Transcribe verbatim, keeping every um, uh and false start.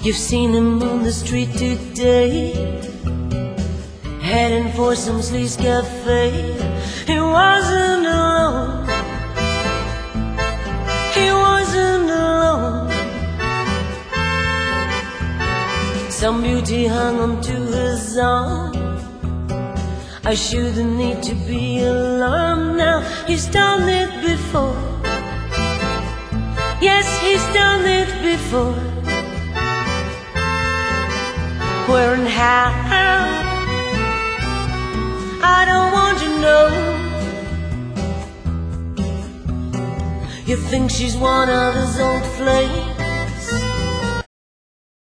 You've seen him on the street today, heading for some sleaze cafe. He wasn't alone, he wasn't alone. Some beauty hung onto his arm. I shouldn't need to be alarmed now. He's done it before. Yes, he's done it before. Where and how, I don't want to know. You think she's one of his old flames,